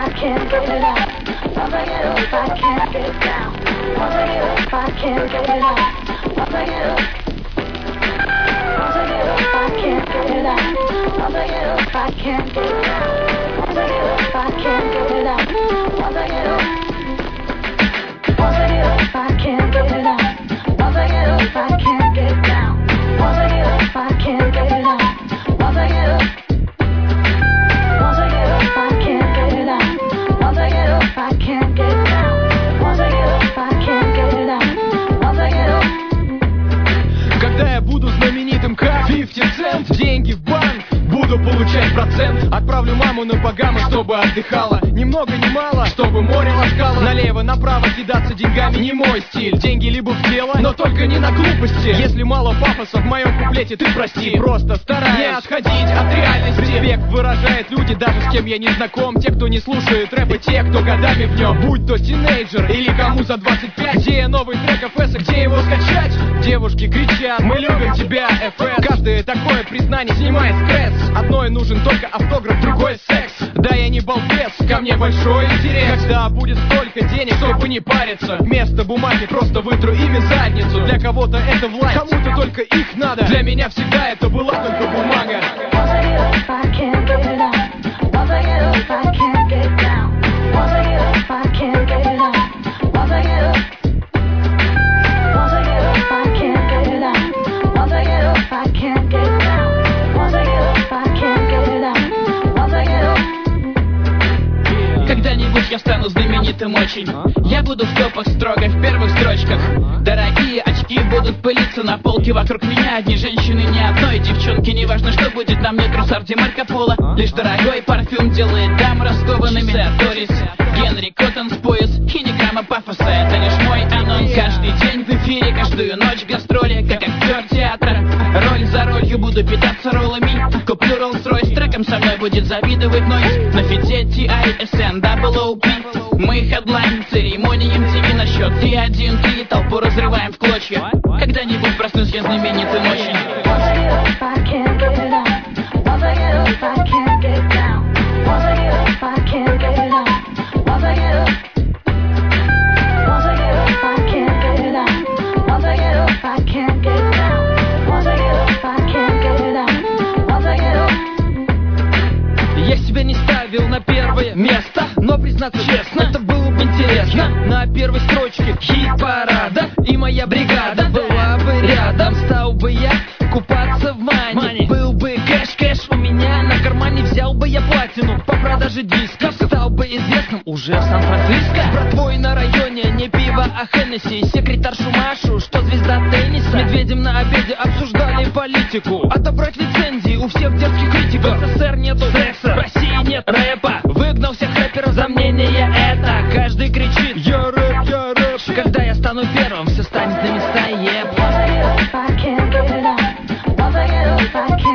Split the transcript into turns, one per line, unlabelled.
Когда я буду знаменитым как 50 Cent, деньги в банк буду получать процент. Отправлю маму на Багамы, чтобы отдыхала. Ни много ни мало, чтобы море ласкало. Налево, направо кидаться деньгами не мой стиль. Деньги либо в дело, но только не на глупости. Если мало пафоса в моем куплете, ты прости. Просто стараюсь не отходить от реальности. Респект выражает люди, даже с кем я не знаком. Те, кто не слушает рэп, и те, кто годами в нем. Будь то тинейджер или кому за 25. Где новый трек ФС, где его скачать? Девушки кричат: мы любим тебя, ФС. Каждое такое признание снимает стресс. Одной нужен только автограф, другой секс. Да, я не балбес, ко мне большой интерес. Когда будет столько денег, чтобы не париться, вместо бумаги просто вытру ими задницу. Для кого-то это власть, кому-то только их надо. Для меня всегда это была только бумага.
Когда-нибудь я стану знаменитым очень. Я буду в топах строго в первых строчках. Дорогие очки будут пылиться на полке. Вокруг меня одни женщины, ни одной девчонки. Неважно, что будет на мне, трусар Ди Марко Поло. Лишь дорогой парфюм делает дам раскованными. Торис, Генри Коттонс пояс и ни грамма пафоса. Это лишь мой анонс. Каждый день в эфире, каждую ночь гастроли. Как актер театра, роль за ролью буду питаться роллами. Куплю Rolls-Royce, треком со мной будет завидовать Нойз. На фите TISN WOP. Мы хедлайн, церемонии MTV на счет 3-1-3. Толпу разрываем в клочья. Когда-нибудь проснусь я знаменитым очень.
Я себя не ставил на первое место, но признаться честно, это было бы интересно. На первой строчке хит-парада и моя бригада была бы рядом. Стал бы я купаться в мане, был бы кэш-кэш у меня на кармане. Взял бы я платину по продаже дисков, стал бы известным уже в Сан-Франциско. С братвой на районе не пиво, а Хеннесси. Секретаршу Машу, что звезда тенниса. Медведем на обеде обсуждали политику. Отобрать лицензии у всех дерзких критиков. В СССР нету секса, в России нет рэпа. Выгнал всех рэперов за мнение это. Каждый кричит: я рэп, я рэп. Когда я стану первым, все станет на места, еп.